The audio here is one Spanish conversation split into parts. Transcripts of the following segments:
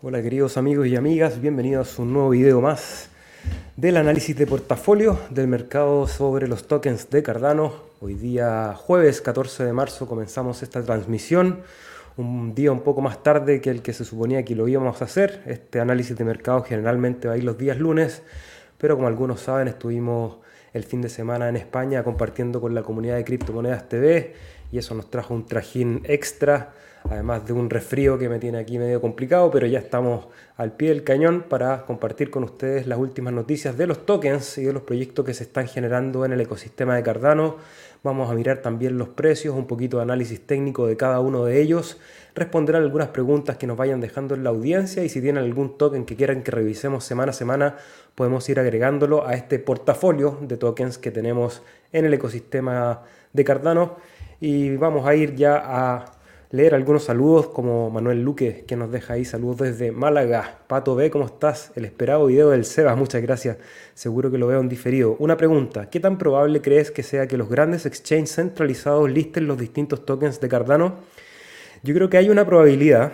Hola queridos amigos y amigas, bienvenidos a un nuevo video más del análisis de portafolio del mercado sobre los tokens de Cardano. Hoy día jueves 14 de marzo comenzamos esta transmisión, un día un poco más tarde que el que se suponía que lo íbamos a hacer. Este análisis de mercado generalmente va a ir los días lunes, pero como algunos saben estuvimos el fin de semana en España compartiendo con la comunidad de Criptomonedas TV y eso nos trajo un trajín extra. Además de un resfrío que me tiene aquí medio complicado, pero ya estamos al pie del cañón para compartir con ustedes las últimas noticias de los tokens y de los proyectos que se están generando en el ecosistema de Cardano. Vamos a mirar también los precios, un poquito de análisis técnico de cada uno de ellos, responder a algunas preguntas que nos vayan dejando en la audiencia y si tienen algún token que quieran que revisemos semana a semana, podemos ir agregándolo a este portafolio de tokens que tenemos en el ecosistema de Cardano. Y vamos a ir ya a leer algunos saludos como Manuel Luque, que nos deja ahí saludos desde Málaga. Pato B, ¿cómo estás? El esperado video del Sebas, muchas gracias. Seguro que lo veo en diferido. Una pregunta, ¿qué tan probable crees que sea que los grandes exchanges centralizados listen los distintos tokens de Cardano? Yo creo que hay una probabilidad,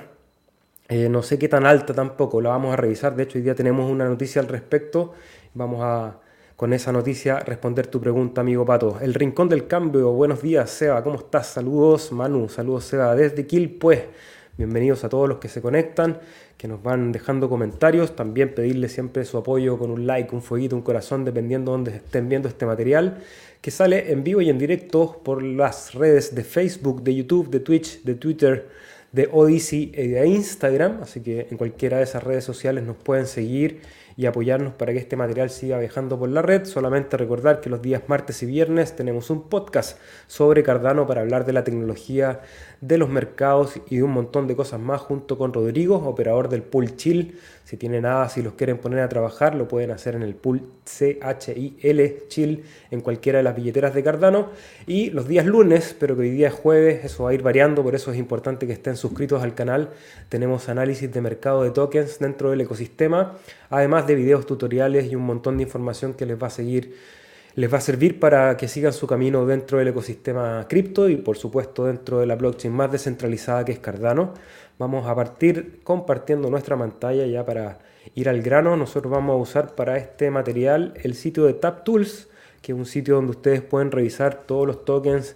no sé qué tan alta tampoco, la vamos a revisar. De hecho, hoy día tenemos una noticia al respecto. Vamos a con esa noticia responder tu pregunta, amigo Pato. El Rincón del Cambio, buenos días, Seba, ¿cómo estás? Saludos, Manu, saludos, Seba, desde Quilpué. Bienvenidos a todos los que se conectan, que nos van dejando comentarios. También pedirle siempre su apoyo con un like, un fueguito, un corazón, dependiendo de donde estén viendo este material, que sale en vivo y en directo por las redes de Facebook, de YouTube, de Twitch, de Twitter, de Odyssey y de Instagram. Así que en cualquiera de esas redes sociales nos pueden seguir y apoyarnos para que este material siga viajando por la red. Solamente recordar que los días martes y viernes tenemos un podcast sobre Cardano para hablar de la tecnología, de los mercados y de un montón de cosas más junto con Rodrigo, operador del pool Chill. Si tienen nada, si los quieren poner a trabajar, lo pueden hacer en el pool CHIL, Chill, en cualquiera de las billeteras de Cardano. Y los días lunes, pero que hoy día es jueves, eso va a ir variando, por eso es importante que estén suscritos al canal. Tenemos análisis de mercado de tokens dentro del ecosistema, además de videos tutoriales y un montón de información que les va a servir para que sigan su camino dentro del ecosistema cripto y por supuesto dentro de la blockchain más descentralizada que es Cardano. Vamos a partir compartiendo nuestra pantalla ya para ir al grano. Nosotros vamos a usar para este material el sitio de TapTools, que es un sitio donde ustedes pueden revisar todos los tokens,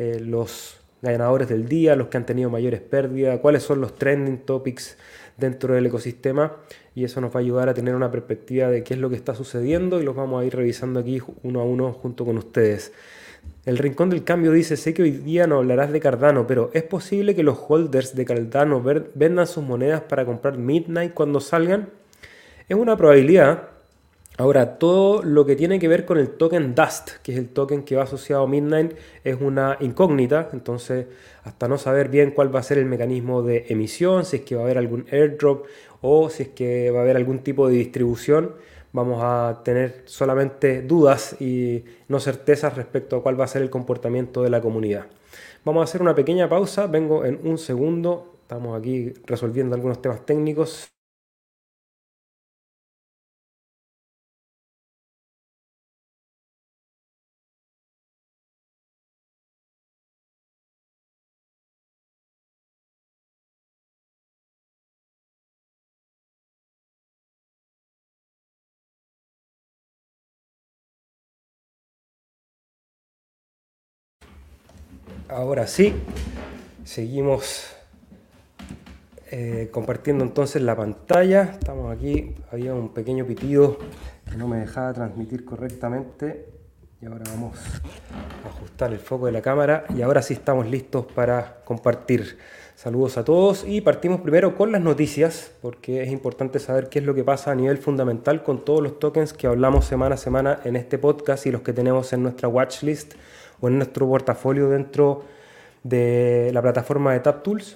los ganadores del día, los que han tenido mayores pérdidas, cuáles son los trending topics dentro del ecosistema, y eso nos va a ayudar a tener una perspectiva de qué es lo que está sucediendo y los vamos a ir revisando aquí uno a uno junto con ustedes. El Rincón del Cambio dice: sé que hoy día no hablarás de Cardano, pero ¿es posible que los holders de Cardano vendan sus monedas para comprar Midnight cuando salgan? Es una probabilidad. Ahora, todo lo que tiene que ver con el token Dust, que es el token que va asociado a Midnight, es una incógnita. Entonces, hasta no saber bien cuál va a ser el mecanismo de emisión, si es que va a haber algún airdrop o si es que va a haber algún tipo de distribución, vamos a tener solamente dudas y no certezas respecto a cuál va a ser el comportamiento de la comunidad. Vamos a hacer una pequeña pausa, vengo en un segundo. Estamos aquí resolviendo algunos temas técnicos. Ahora sí, seguimos compartiendo entonces la pantalla. Estamos aquí, había un pequeño pitido que no me dejaba transmitir correctamente y ahora vamos a ajustar el foco de la cámara y ahora sí estamos listos para compartir. Saludos a todos y partimos primero con las noticias, porque es importante saber qué es lo que pasa a nivel fundamental con todos los tokens que hablamos semana a semana en este podcast y los que tenemos en nuestra watchlist o en nuestro portafolio dentro de la plataforma de TapTools.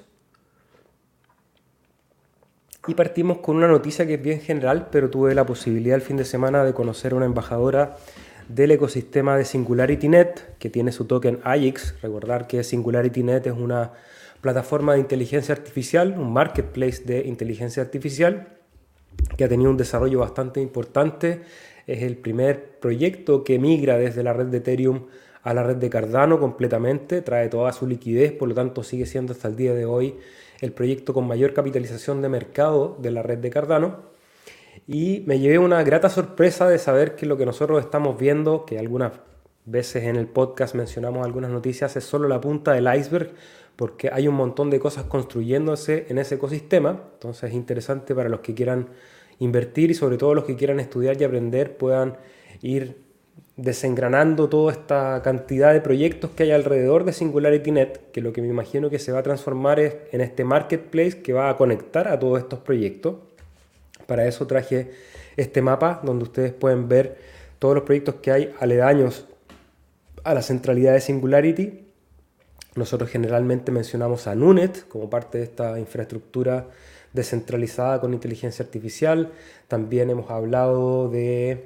Y partimos con una noticia que es bien general, pero tuve la posibilidad el fin de semana de conocer a una embajadora del ecosistema de SingularityNet, que tiene su token AIX. Recordar que SingularityNet es una plataforma de inteligencia artificial, un marketplace de inteligencia artificial, que ha tenido un desarrollo bastante importante. Es el primer proyecto que migra desde la red de Ethereum a la red de Cardano completamente, trae toda su liquidez, por lo tanto sigue siendo hasta el día de hoy el proyecto con mayor capitalización de mercado de la red de Cardano. Y me llevé una grata sorpresa de saber que lo que nosotros estamos viendo, que algunas veces en el podcast mencionamos algunas noticias, es solo la punta del iceberg, porque hay un montón de cosas construyéndose en ese ecosistema. Entonces es interesante para los que quieran invertir y sobre todo los que quieran estudiar y aprender puedan ir desengranando toda esta cantidad de proyectos que hay alrededor de SingularityNet, que lo que me imagino que se va a transformar es en este marketplace que va a conectar a todos estos proyectos. Para eso traje este mapa donde ustedes pueden ver todos los proyectos que hay aledaños a la centralidad de Singularity. Nosotros generalmente mencionamos a Nunet como parte de esta infraestructura descentralizada con inteligencia artificial. También hemos hablado de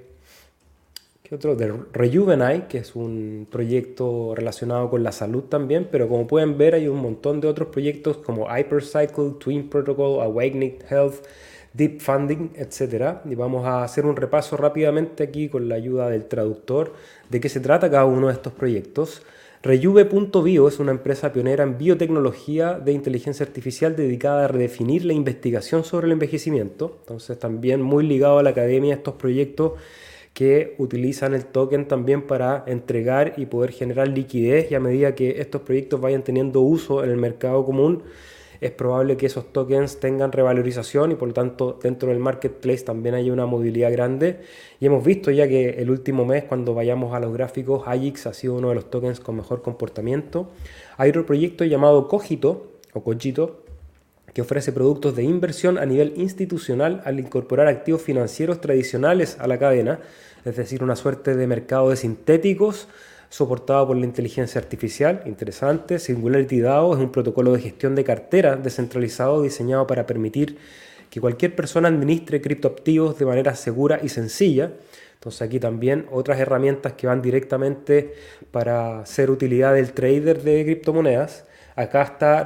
de Rejuvenate, que es un proyecto relacionado con la salud también, pero como pueden ver hay un montón de otros proyectos como Hypercycle, Twin Protocol, Awakening Health, Deep Funding, etc. Y vamos a hacer un repaso rápidamente aquí con la ayuda del traductor de qué se trata cada uno de estos proyectos. Rejuve.bio es una empresa pionera en biotecnología de inteligencia artificial dedicada a redefinir la investigación sobre el envejecimiento. Entonces también muy ligado a la academia estos proyectos que utilizan el token también para entregar y poder generar liquidez, y a medida que estos proyectos vayan teniendo uso en el mercado común, es probable que esos tokens tengan revalorización y por lo tanto dentro del marketplace también hay una movilidad grande. Y hemos visto ya que el último mes, cuando vayamos a los gráficos, AYIX ha sido uno de los tokens con mejor comportamiento. Hay otro proyecto llamado Cogito, o Cogito, que ofrece productos de inversión a nivel institucional al incorporar activos financieros tradicionales a la cadena, es decir, una suerte de mercado de sintéticos soportado por la inteligencia artificial. Interesante. Singularity DAO es un protocolo de gestión de cartera descentralizado diseñado para permitir que cualquier persona administre criptoactivos de manera segura y sencilla. Entonces aquí también otras herramientas que van directamente para hacer utilidad del trader de criptomonedas. Acá está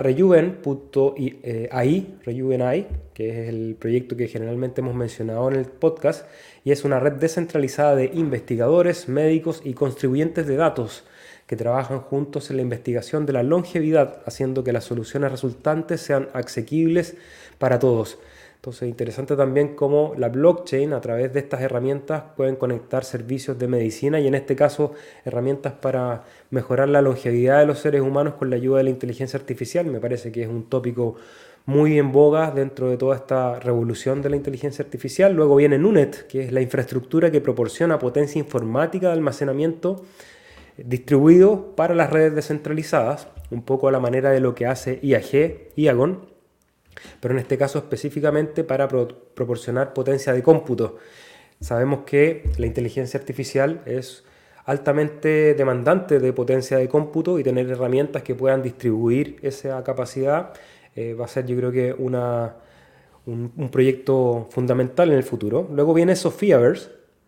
Rejuven.ai, Rejuven.ai, que es el proyecto que generalmente hemos mencionado en el podcast, y es una red descentralizada de investigadores, médicos y contribuyentes de datos que trabajan juntos en la investigación de la longevidad, haciendo que las soluciones resultantes sean asequibles para todos. Entonces, interesante también cómo la blockchain, a través de estas herramientas, pueden conectar servicios de medicina y en este caso herramientas para mejorar la longevidad de los seres humanos con la ayuda de la inteligencia artificial. Me parece que es un tópico muy en boga dentro de toda esta revolución de la inteligencia artificial. Luego viene Nunet, que es la infraestructura que proporciona potencia informática de almacenamiento distribuido para las redes descentralizadas, un poco a la manera de lo que hace IAG, IAGON, pero en este caso específicamente para proporcionar potencia de cómputo. Sabemos que la inteligencia artificial es altamente demandante de potencia de cómputo y tener herramientas que puedan distribuir esa capacidad va a ser, yo creo que un proyecto fundamental en el futuro. Luego viene Sophiaverse,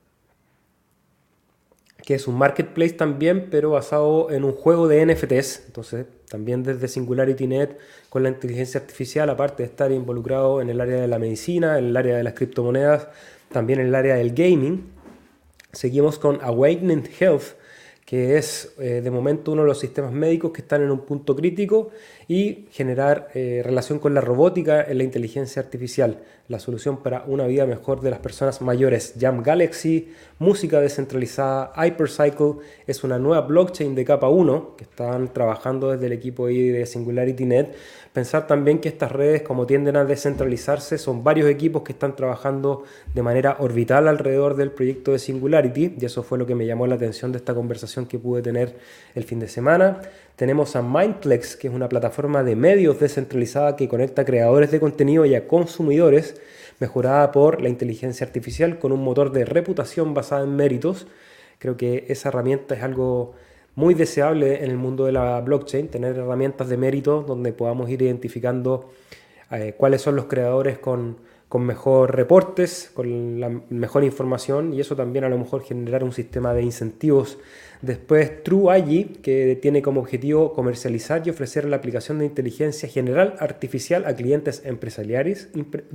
que es un marketplace también, pero basado en un juego de NFTs. Entonces, también desde SingularityNet, con la inteligencia artificial, aparte de estar involucrado en el área de la medicina, en el área de las criptomonedas, también en el área del gaming. Seguimos con Awakening Health, que es de momento uno de los sistemas médicos que están en un punto crítico, y generar relación con la robótica en la inteligencia artificial, la solución para una vida mejor de las personas mayores. Jam Galaxy, música descentralizada, Hypercycle, es una nueva blockchain de capa 1 que están trabajando desde el equipo ahí de SingularityNet. Pensar también que estas redes, como tienden a descentralizarse, son varios equipos que están trabajando de manera orbital alrededor del proyecto de Singularity, y eso fue lo que me llamó la atención de esta conversación que pude tener el fin de semana. Tenemos a Mindplex, que es una plataforma de medios descentralizada que conecta a creadores de contenido y a consumidores, mejorada por la inteligencia artificial con un motor de reputación basado en méritos. Creo que esa herramienta es algo muy deseable en el mundo de la blockchain, tener herramientas de mérito donde podamos ir identificando cuáles son los creadores con mejor reportes, con la mejor información, y eso también a lo mejor generar un sistema de incentivos. Después TrueAI, que tiene como objetivo comercializar y ofrecer la aplicación de inteligencia general artificial a clientes empresariales.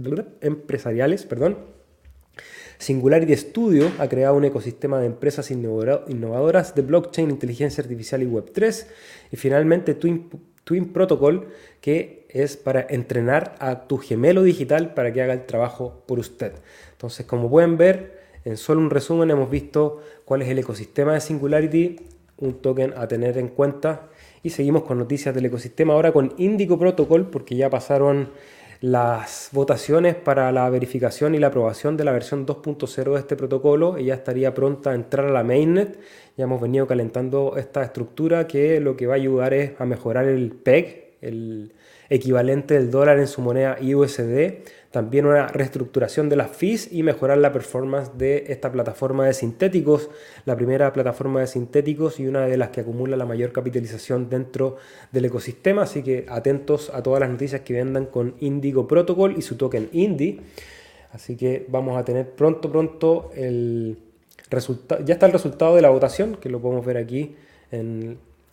Singularity Studio ha creado un ecosistema de empresas innovadoras de blockchain, inteligencia artificial y Web3. Y finalmente Twin Protocol, que es para entrenar a tu gemelo digital para que haga el trabajo por usted. Entonces, como pueden ver, en solo un resumen hemos visto cuál es el ecosistema de Singularity, un token a tener en cuenta, y seguimos con noticias del ecosistema ahora con Indigo Protocol, porque ya pasaron las votaciones para la verificación y la aprobación de la versión 2.0 de este protocolo y ya estaría pronta a entrar a la mainnet. Ya hemos venido calentando esta estructura que lo que va a ayudar es a mejorar el PEG, el equivalente del dólar en su moneda USD, también una reestructuración de las fees y mejorar la performance de esta plataforma de sintéticos, la primera plataforma de sintéticos y una de las que acumula la mayor capitalización dentro del ecosistema, así que atentos a todas las noticias que vendan con Indigo Protocol y su token Indi. Así que vamos a tener pronto el resultado. Ya está el resultado de la votación, que lo podemos ver aquí en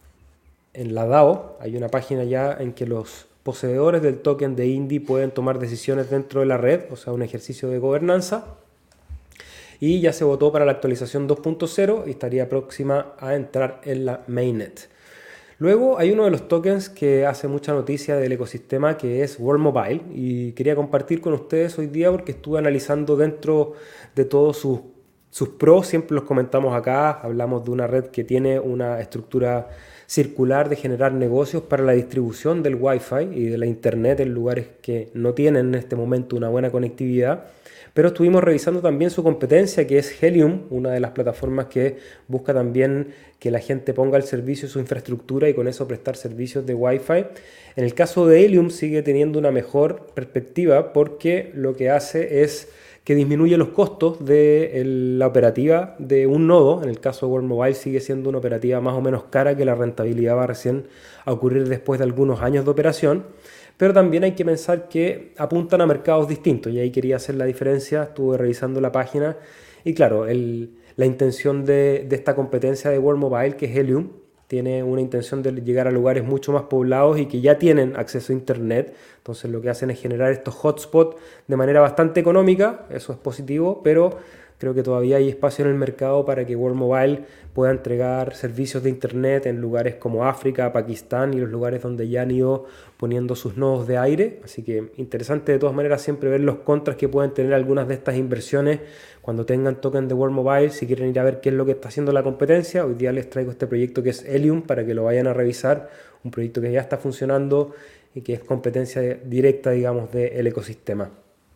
la DAO. Hay una página ya en que los poseedores del token de Indi pueden tomar decisiones dentro de la red, o sea, un ejercicio de gobernanza. Y ya se votó para la actualización 2.0 y estaría próxima a entrar en la mainnet. Luego hay uno de los tokens que hace mucha noticia del ecosistema, que es World Mobile, y quería compartir con ustedes hoy día porque estuve analizando dentro de todos sus pros. Siempre los comentamos acá, hablamos de una red que tiene una estructura circular de generar negocios para la distribución del Wi-Fi y de la Internet en lugares que no tienen en este momento una buena conectividad. Pero estuvimos revisando también su competencia, que es Helium, una de las plataformas que busca también que la gente ponga al servicio su infraestructura y con eso prestar servicios de Wi-Fi. En el caso de Helium sigue teniendo una mejor perspectiva porque lo que hace es que disminuye los costos de la operativa de un nodo. En el caso de World Mobile sigue siendo una operativa más o menos cara, que la rentabilidad va recién a ocurrir después de algunos años de operación. Pero también hay que pensar que apuntan a mercados distintos y ahí quería hacer la diferencia. Estuve revisando la página y claro, la intención de esta competencia de World Mobile, que es Helium, tiene una intención de llegar a lugares mucho más poblados y que ya tienen acceso a internet. Entonces lo que hacen es generar estos hotspots de manera bastante económica. Eso es positivo, pero creo que todavía hay espacio en el mercado para que World Mobile pueda entregar servicios de internet en lugares como África, Pakistán y los lugares donde ya han ido poniendo sus nodos de aire. Así que interesante de todas maneras siempre ver los contras que pueden tener algunas de estas inversiones cuando tengan token de World Mobile. Si quieren ir a ver qué es lo que está haciendo la competencia, hoy día les traigo este proyecto que es Helium para que lo vayan a revisar. Un proyecto que ya está funcionando y que es competencia directa, digamos, del ecosistema.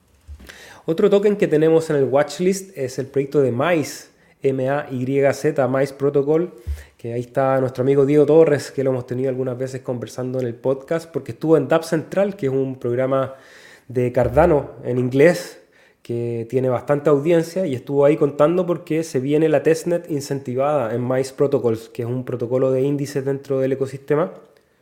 Otro token que tenemos en el watchlist es el proyecto de Maiz, M-A-Y-Z, Maiz Protocol, que ahí está nuestro amigo Diego Torres, que lo hemos tenido algunas veces conversando en el podcast, porque estuvo en Dapp Central, que es un programa de Cardano en inglés, que tiene bastante audiencia, y estuvo ahí contando porque se viene la testnet incentivada en Maiz Protocols, que es un protocolo de índices dentro del ecosistema.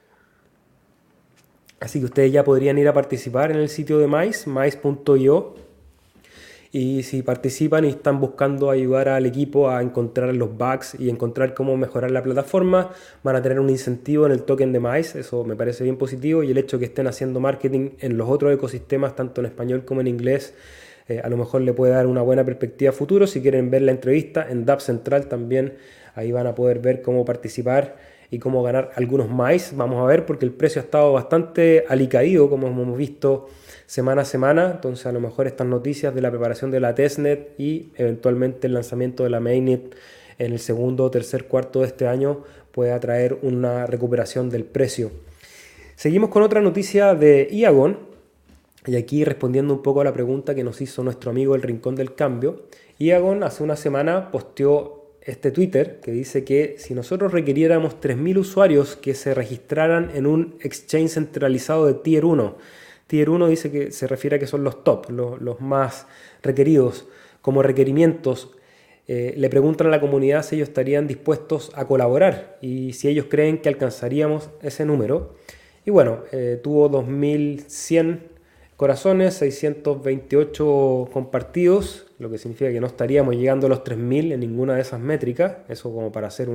Así que ustedes ya podrían ir a participar en el sitio de Maiz, maiz.io. Y si participan y están buscando ayudar al equipo a encontrar los bugs y encontrar cómo mejorar la plataforma, van a tener un incentivo en el token de Maiz. Eso me parece bien positivo, y el hecho de que estén haciendo marketing en los otros ecosistemas, tanto en español como en inglés, a lo mejor le puede dar una buena perspectiva a futuro. Si quieren ver la entrevista en Dapp Central también, ahí van a poder ver cómo participar y cómo ganar algunos Maiz. Vamos a ver, porque el precio ha estado bastante alicaído, como hemos visto semana a semana. Entonces a lo mejor estas noticias de la preparación de la testnet y eventualmente el lanzamiento de la mainnet en el segundo o tercer cuarto de este año puede traer una recuperación del precio. Seguimos con otra noticia de Iagon, y aquí respondiendo un poco a la pregunta que nos hizo nuestro amigo El Rincón del Cambio. Iagon hace una semana posteó este Twitter que dice que si nosotros requiriéramos 3.000 usuarios que se registraran en un exchange centralizado de Tier 1, Tier 1 dice que se refiere a que son los top, los más requeridos como requerimientos. Le preguntan a la comunidad si ellos estarían dispuestos a colaborar y si ellos creen que alcanzaríamos ese número. Y bueno, tuvo 2.100 corazones, 628 compartidos, lo que significa que no estaríamos llegando a los 3.000 en ninguna de esas métricas. Eso como para hacer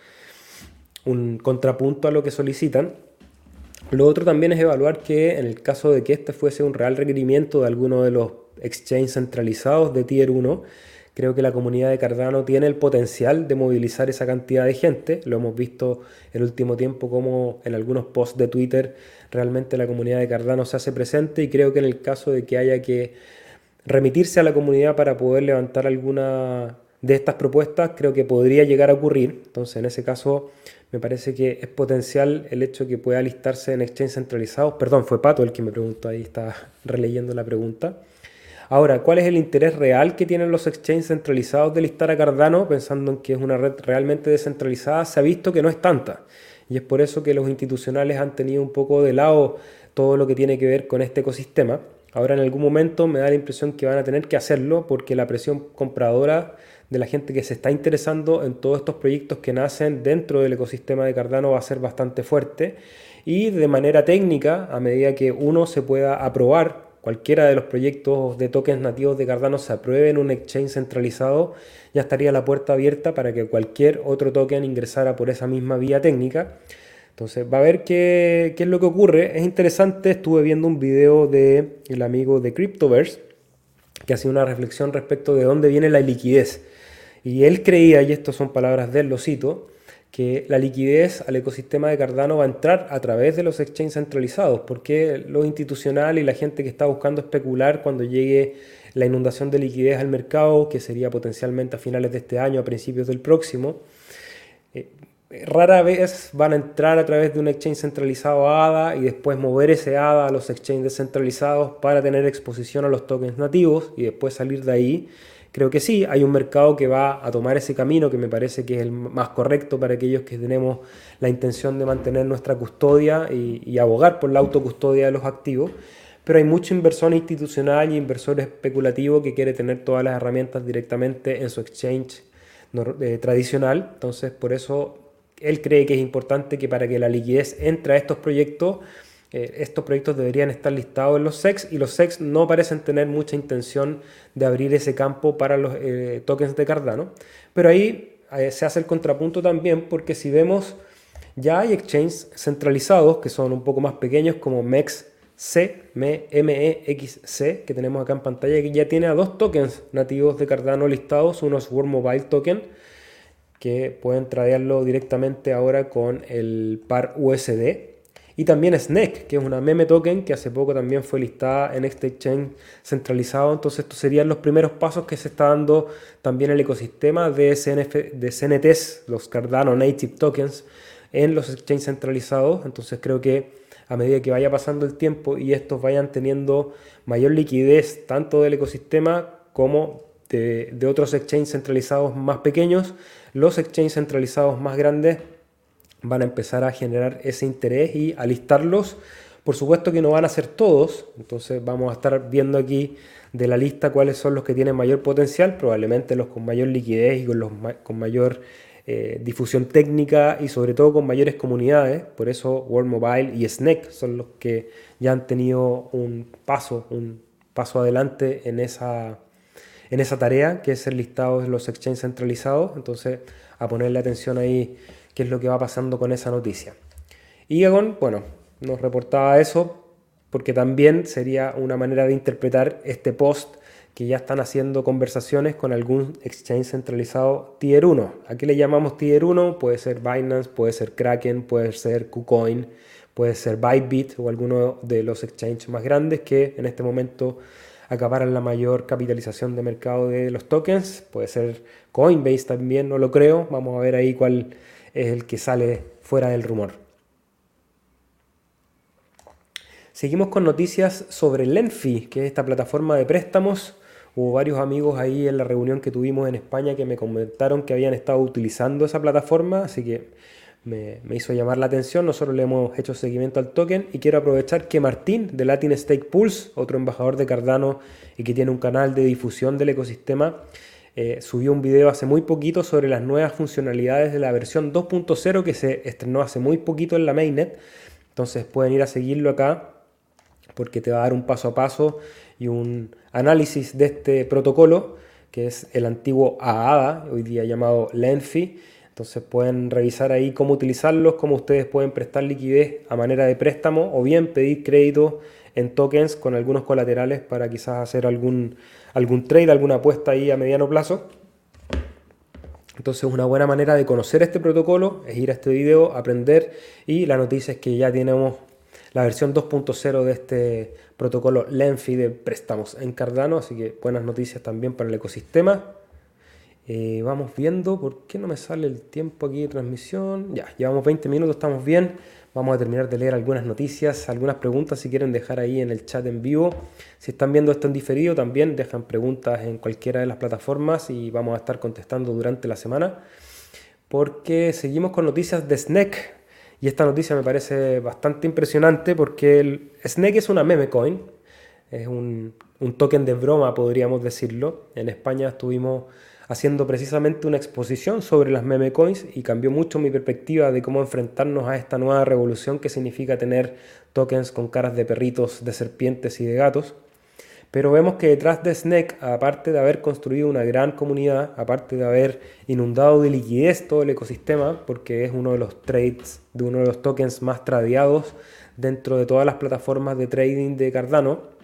un contrapunto a lo que solicitan. Lo otro también es evaluar que en el caso de que este fuese un real requerimiento de alguno de los exchanges centralizados de Tier 1, Creo que la comunidad de Cardano tiene el potencial de movilizar esa cantidad de gente. Lo hemos visto el último tiempo como en algunos posts de Twitter realmente la comunidad de Cardano se hace presente, y creo que en el caso de que haya que remitirse a la comunidad para poder levantar alguna de estas propuestas, creo que podría llegar a ocurrir. Entonces, en ese caso, me parece que es potencial el hecho de que pueda listarse en exchange centralizados. Perdón, fue Pato el que me preguntó, ahí está releyendo la pregunta. Ahora, ¿cuál es el interés real que tienen los exchanges centralizados de listar a Cardano? Pensando en que es una red realmente descentralizada, se ha visto que no es tanta. Y es por eso que los institucionales han tenido un poco de lado todo lo que tiene que ver con este ecosistema. Ahora, en algún momento me da la impresión que van a tener que hacerlo, porque la presión compradora de la gente que se está interesando en todos estos proyectos que nacen dentro del ecosistema de Cardano va a ser bastante fuerte. Y de manera técnica, a medida que uno se pueda aprobar, cualquiera de los proyectos de tokens nativos de Cardano se apruebe en un exchange centralizado, ya estaría la puerta abierta para que cualquier otro token ingresara por esa misma vía técnica. Entonces va a ver qué es lo que ocurre. Es interesante, estuve viendo un video del amigo de Cryptoverse que hacía una reflexión respecto de dónde viene la liquidez. Y él creía, y estas son palabras de él, lo cito, que la liquidez al ecosistema de Cardano va a entrar a través de los exchanges centralizados, porque lo institucional y la gente que está buscando especular cuando llegue la inundación de liquidez al mercado, que sería potencialmente a finales de este año, a principios del próximo, rara vez van a entrar a través de un exchange centralizado a ADA y después mover ese ADA a los exchanges descentralizados para tener exposición a los tokens nativos y después salir de ahí. Creo que sí, hay un mercado que va a tomar ese camino, que me parece que es el más correcto para aquellos que tenemos la intención de mantener nuestra custodia y abogar por la autocustodia de los activos. Pero hay mucho inversor institucional y inversor especulativo que quiere tener todas las herramientas directamente en su exchange tradicional. Entonces, por eso él cree que es importante que para que la liquidez entre a estos proyectos deberían estar listados en los SEX, y los SEX no parecen tener mucha intención de abrir ese campo para los tokens de Cardano. Pero ahí se hace el contrapunto también, porque si vemos, ya hay exchanges centralizados que son un poco más pequeños, como MEXC, MEXC, que tenemos acá en pantalla, que ya tiene a 2 tokens nativos de Cardano listados. Uno es World Mobile Token, que pueden tradearlo directamente ahora con el par USD. Y también SNEC, que es una meme token que hace poco también fue listada en este exchange centralizado. Entonces estos serían los primeros pasos que se está dando también el ecosistema de CNTs, los Cardano Native Tokens, en los exchanges centralizados. Entonces creo que a medida que vaya pasando el tiempo y estos vayan teniendo mayor liquidez tanto del ecosistema como de otros exchanges centralizados más pequeños, los exchanges centralizados más grandes van a empezar a generar ese interés y a listarlos. Por supuesto que no van a ser todos, entonces vamos a estar viendo aquí de la lista cuáles son los que tienen mayor potencial, probablemente los con mayor liquidez y con mayor difusión técnica y sobre todo con mayores comunidades. Por eso World Mobile y SNEC son los que ya han tenido un paso adelante en esa tarea, que es ser listados en los exchanges centralizados. Entonces, a ponerle atención ahí qué es lo que va pasando con esa noticia. Y Egon, bueno, nos reportaba eso porque también sería una manera de interpretar este post, que ya están haciendo conversaciones con algún exchange centralizado Tier 1. ¿A qué le llamamos Tier 1? Puede ser Binance, puede ser Kraken, puede ser KuCoin, puede ser Bybit o alguno de los exchanges más grandes que en este momento acaparan la mayor capitalización de mercado de los tokens. Puede ser Coinbase también, no lo creo. Vamos a ver ahí cuál es el que sale fuera del rumor. Seguimos con noticias sobre Lenfi, que es esta plataforma de préstamos. Hubo varios amigos ahí en la reunión que tuvimos en España que me comentaron que habían estado utilizando esa plataforma, así que me hizo llamar la atención. Nosotros le hemos hecho seguimiento al token y quiero aprovechar que Martín de Latin Stake Pulse, otro embajador de Cardano y que tiene un canal de difusión del ecosistema, subió un video hace muy poquito sobre las nuevas funcionalidades de la versión 2.0 que se estrenó hace muy poquito en la mainnet. Entonces pueden ir a seguirlo acá porque te va a dar un paso a paso y un análisis de este protocolo, que es el antiguo AADA, hoy día llamado Lenfi. Entonces pueden revisar ahí cómo utilizarlos, cómo ustedes pueden prestar liquidez a manera de préstamo o bien pedir crédito en tokens con algunos colaterales para quizás hacer algún trade, alguna apuesta ahí a mediano plazo. Entonces una buena manera de conocer este protocolo es ir a este video, aprender, y la noticia es que ya tenemos la versión 2.0 de este protocolo Lenfi de préstamos en Cardano, así que buenas noticias también para el ecosistema. Vamos viendo, ¿por qué no me sale el tiempo aquí de transmisión? Ya, llevamos 20 minutos, estamos bien. Vamos a terminar de leer algunas noticias, algunas preguntas si quieren dejar ahí en el chat en vivo. Si están viendo esto en diferido también dejan preguntas en cualquiera de las plataformas y vamos a estar contestando durante la semana. Porque seguimos con noticias de Snake. Y esta noticia me parece bastante impresionante porque el Snake es una meme coin. Es un token de broma, podríamos decirlo. En España estuvimos haciendo precisamente una exposición sobre las meme coins y cambió mucho mi perspectiva de cómo enfrentarnos a esta nueva revolución que significa tener tokens con caras de perritos, de serpientes y de gatos. Pero vemos que detrás de Snake, aparte de haber construido una gran comunidad, aparte de haber inundado de liquidez todo el ecosistema, porque es uno de los trades, de uno de los tokens más tradeados dentro de todas las plataformas de trading de Cardano,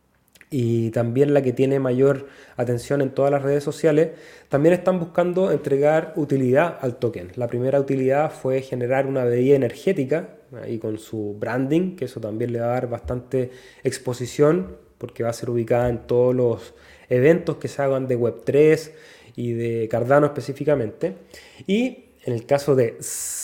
y también la que tiene mayor atención en todas las redes sociales, también están buscando entregar utilidad al token. La primera utilidad fue generar una bebida energética, y con su branding, que eso también le va a dar bastante exposición, porque va a ser ubicada en todos los eventos que se hagan de Web3 y de Cardano específicamente. Y en el caso de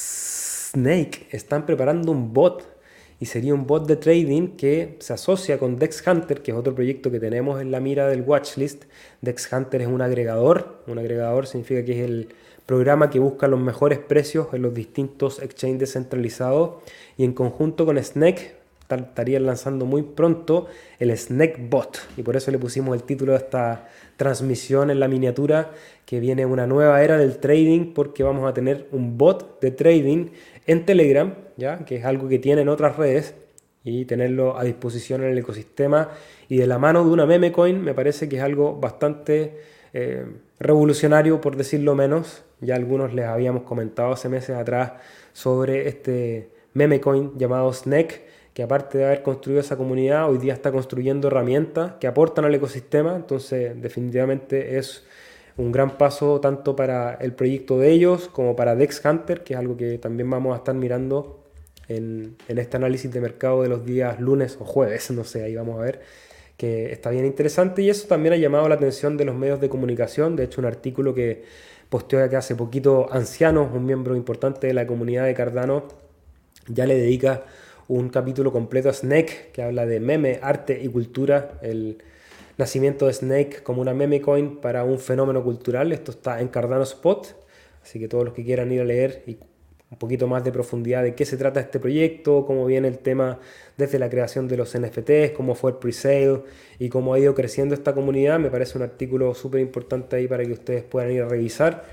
Snake, están preparando un bot, y sería un bot de trading que se asocia con Dex Hunter, que es otro proyecto que tenemos en la mira del watchlist. Dex Hunter es un agregador. Un agregador significa que es el programa que busca los mejores precios en los distintos exchanges descentralizados. Y en conjunto con Snake estarían lanzando muy pronto el Snake Bot. Y por eso le pusimos el título de esta transmisión en la miniatura, que viene una nueva era del trading, porque vamos a tener un bot de trading en Telegram, ¿ya? Que es algo que tienen otras redes, y tenerlo a disposición en el ecosistema y de la mano de una meme coin me parece que es algo bastante revolucionario, por decirlo menos. Ya algunos les habíamos comentado hace meses atrás sobre este meme coin llamado Snake, que aparte de haber construido esa comunidad, hoy día está construyendo herramientas que aportan al ecosistema. Entonces definitivamente es un gran paso tanto para el proyecto de ellos como para Dex Hunter, que es algo que también vamos a estar mirando en este análisis de mercado de los días lunes o jueves, no sé, ahí vamos a ver, que está bien interesante. Y eso también ha llamado la atención de los medios de comunicación. De hecho, un artículo que posteó acá hace poquito Ancianos, un miembro importante de la comunidad de Cardano, ya le dedica un capítulo completo a Snake, que habla de meme, arte y cultura, el nacimiento de Snake como una meme coin para un fenómeno cultural. Esto está en Cardano Spot, así que todos los que quieran ir a leer y un poquito más de profundidad de qué se trata este proyecto, cómo viene el tema desde la creación de los NFTs, cómo fue el pre-sale y cómo ha ido creciendo esta comunidad, me parece un artículo súper importante ahí para que ustedes puedan ir a revisar.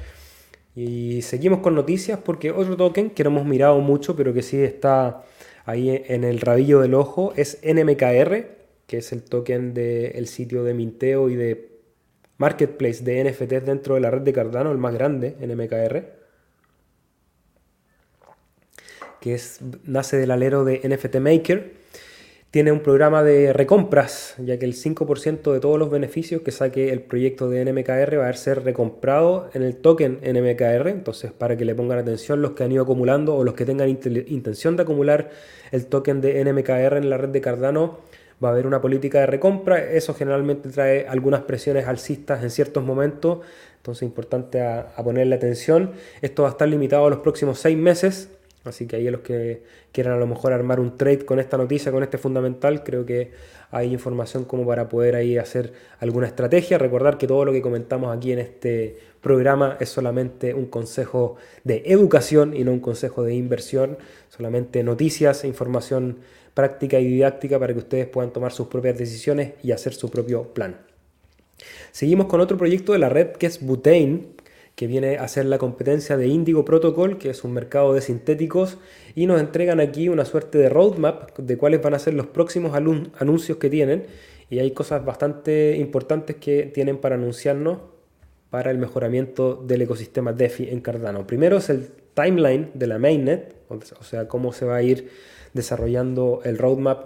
Y seguimos con noticias, porque otro token que no hemos mirado mucho, pero que sí está ahí en el rabillo del ojo, es NMKR, que es el token del sitio de minteo y de marketplace de NFTs dentro de la red de Cardano, el más grande, NMKR, que nace del alero de NFT Maker. Tiene un programa de recompras, ya que el 5% de todos los beneficios que saque el proyecto de NMKR va a ser recomprado en el token NMKR. Entonces, para que le pongan atención los que han ido acumulando o los que tengan intención de acumular el token de NMKR en la red de Cardano, va a haber una política de recompra. Eso generalmente trae algunas presiones alcistas en ciertos momentos, entonces es importante a ponerle atención. Esto va a estar limitado a los próximos 6 meses. Así que ahí a los que quieran a lo mejor armar un trade con esta noticia, con este fundamental, creo que hay información como para poder ahí hacer alguna estrategia. Recordar que todo lo que comentamos aquí en este programa es solamente un consejo de educación y no un consejo de inversión. Solamente noticias, información práctica y didáctica para que ustedes puedan tomar sus propias decisiones y hacer su propio plan. Seguimos con otro proyecto de la red que es Butane, que viene a ser la competencia de Indigo Protocol, que es un mercado de sintéticos, y nos entregan aquí una suerte de roadmap de cuáles van a ser los próximos anuncios que tienen, y hay cosas bastante importantes que tienen para anunciarnos para el mejoramiento del ecosistema DeFi en Cardano. Primero es el timeline de la mainnet, o sea, cómo se va a ir desarrollando el roadmap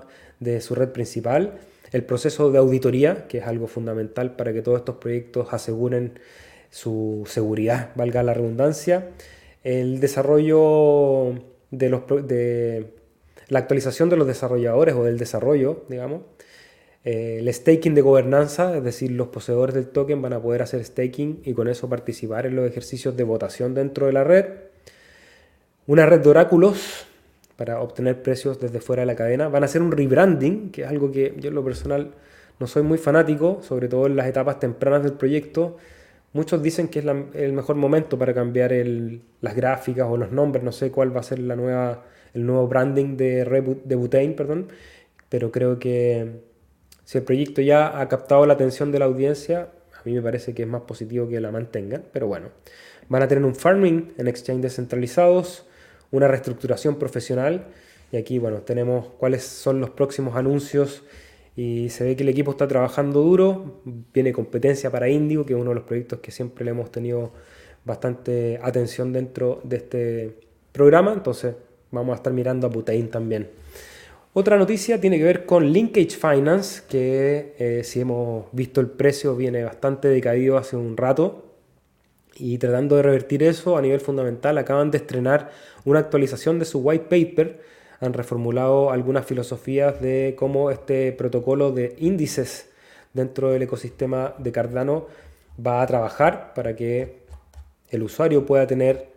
de su red principal, el proceso de auditoría, que es algo fundamental para que todos estos proyectos aseguren su seguridad, valga la redundancia, el desarrollo de la actualización de los desarrolladores o del desarrollo, digamos, el staking de gobernanza, es decir, los poseedores del token van a poder hacer staking y con eso participar en los ejercicios de votación dentro de la red. Una red de oráculos para obtener precios desde fuera de la cadena. Van a hacer un rebranding, que es algo que yo en lo personal no soy muy fanático, sobre todo en las etapas tempranas del proyecto. Muchos dicen que es el mejor momento para cambiar las gráficas o los nombres, no sé cuál va a ser el nuevo branding de Butane, perdón, pero creo que si el proyecto ya ha captado la atención de la audiencia, a mí me parece que es más positivo que la mantengan, pero bueno. Van a tener un farming en exchange descentralizados, una reestructuración profesional, y aquí, bueno, tenemos cuáles son los próximos anuncios, y se ve que el equipo está trabajando duro, viene competencia para Indigo, que es uno de los proyectos que siempre le hemos tenido bastante atención dentro de este programa, entonces vamos a estar mirando a Butane también. Otra noticia tiene que ver con Linkage Finance, que si hemos visto el precio viene bastante decaído hace un rato, y tratando de revertir eso a nivel fundamental acaban de estrenar una actualización de su white paper. Han reformulado algunas filosofías de cómo este protocolo de índices dentro del ecosistema de Cardano va a trabajar para que el usuario pueda tener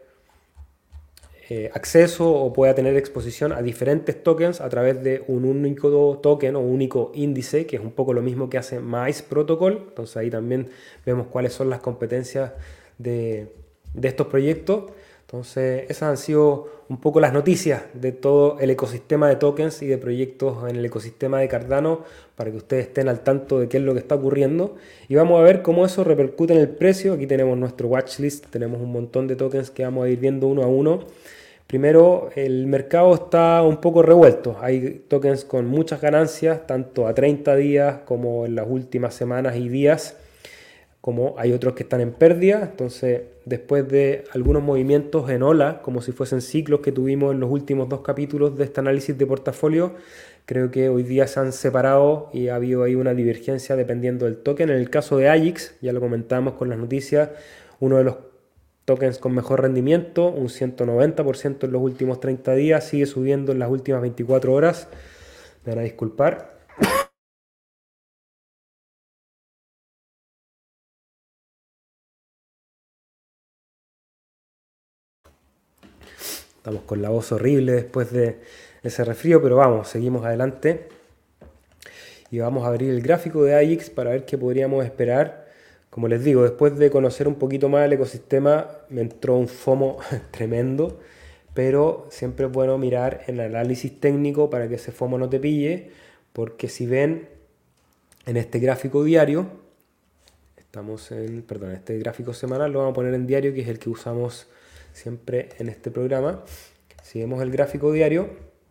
acceso o pueda tener exposición a diferentes tokens a través de un único token o único índice, que es un poco lo mismo que hace MICE Protocol. Entonces ahí también vemos cuáles son las competencias de estos proyectos. Entonces esas han sido un poco las noticias de todo el ecosistema de tokens y de proyectos en el ecosistema de Cardano, para que ustedes estén al tanto de qué es lo que está ocurriendo, y vamos a ver cómo eso repercute en el precio. Aquí tenemos nuestro watchlist, tenemos un montón de tokens que vamos a ir viendo uno a uno. Primero, el mercado está un poco revuelto. Hay tokens con muchas ganancias, tanto a 30 días como en las últimas semanas y días, como hay otros que están en pérdida. Entonces, después de algunos movimientos en ola, como si fuesen ciclos que tuvimos en los últimos 2 capítulos de este análisis de portafolio, creo que hoy día se han separado y ha habido ahí una divergencia dependiendo del token. En el caso de AGIX, ya lo comentamos con las noticias, uno de los tokens con mejor rendimiento, un 190% en los últimos 30 días, sigue subiendo en las últimas 24 horas. Me van a disculpar. Estamos con la voz horrible después de ese resfrío, pero vamos, seguimos adelante. Y vamos a abrir el gráfico de AGIX para ver qué podríamos esperar. Como les digo, después de conocer un poquito más el ecosistema, me entró un FOMO tremendo, pero siempre es bueno mirar el análisis técnico para que ese FOMO no te pille, porque si ven en este gráfico diario, este gráfico semanal lo vamos a poner en diario, que es el que usamos siempre en este programa. Si vemos el gráfico diario,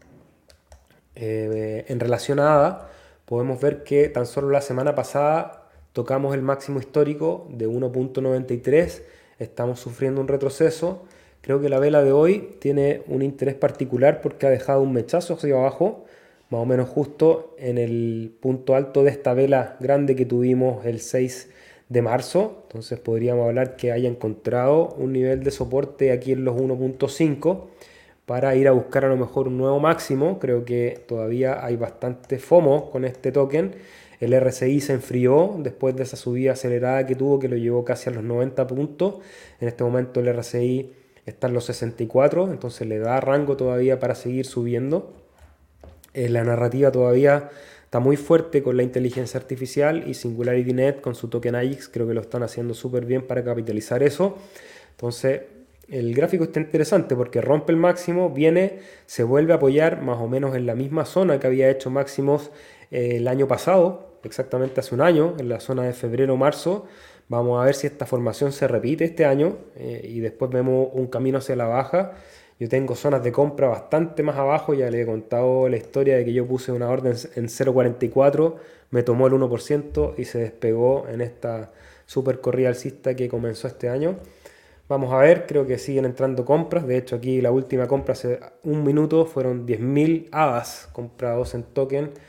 en relación a ADA, podemos ver que tan solo la semana pasada tocamos el máximo histórico de 1.93, estamos sufriendo un retroceso. Creo que la vela de hoy tiene un interés particular porque ha dejado un mechazo hacia abajo, más o menos justo en el punto alto de esta vela grande que tuvimos el 6 de marzo. Entonces podríamos hablar que haya encontrado un nivel de soporte aquí en los 1.5 para ir a buscar a lo mejor un nuevo máximo. Creo que todavía hay bastante FOMO con este token. El RSI se enfrió después de esa subida acelerada que tuvo, que lo llevó casi a los 90 puntos. En este momento el RSI está en los 64, entonces le da rango todavía para seguir subiendo. La narrativa todavía está muy fuerte con la inteligencia artificial, y SingularityNet con su token AGIX creo que lo están haciendo súper bien para capitalizar eso. Entonces el gráfico está interesante porque rompe el máximo, viene, se vuelve a apoyar más o menos en la misma zona que había hecho máximos el año pasado, exactamente hace un año, en la zona de febrero-marzo. Vamos a ver si esta formación se repite este año, y después vemos un camino hacia la baja. Yo tengo zonas de compra bastante más abajo, ya les he contado la historia de que yo puse una orden en 0.44, me tomó el 1% y se despegó en esta super corrida alcista que comenzó este año. Vamos a ver, creo que siguen entrando compras. De hecho, aquí la última compra hace un minuto fueron 10.000 ADAs comprados en token.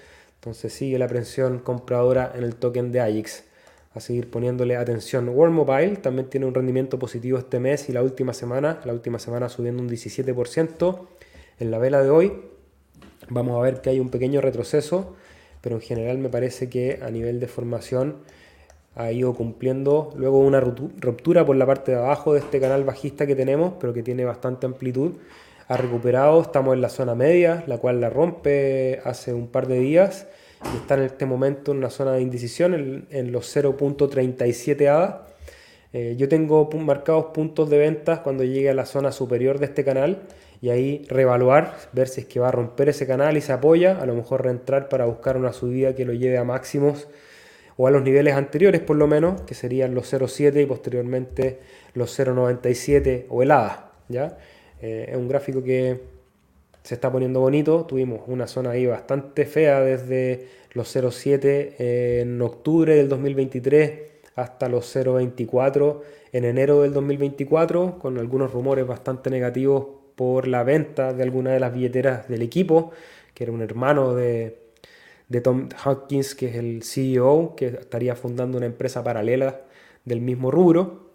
Entonces sigue la presión compradora en el token de AJAX. A seguir poniéndole atención. World Mobile también tiene un rendimiento positivo este mes y la última semana subiendo un 17%. En la vela de hoy vamos a ver que hay un pequeño retroceso, pero en general me parece que a nivel de formación ha ido cumpliendo luego una ruptura por la parte de abajo de este canal bajista que tenemos, pero que tiene bastante amplitud. Ha recuperado, estamos en la zona media, la cual la rompe hace un par de días y está en este momento en una zona de indecisión en los 0.37 ADA. Yo tengo marcados puntos de ventas cuando llegue a la zona superior de este canal y ahí reevaluar, ver si es que va a romper ese canal y se apoya, a lo mejor reentrar para buscar una subida que lo lleve a máximos o a los niveles anteriores por lo menos, que serían los 0.7 y posteriormente los 0.97 o el ADA, ¿ya? Es un gráfico que se está poniendo bonito. Tuvimos una zona ahí bastante fea desde los 0.7 en octubre del 2023 hasta los 0.24 en enero del 2024, con algunos rumores bastante negativos por la venta de alguna de las billeteras del equipo, que era un hermano de Tom Hopkins, que es el CEO, que estaría fundando una empresa paralela del mismo rubro.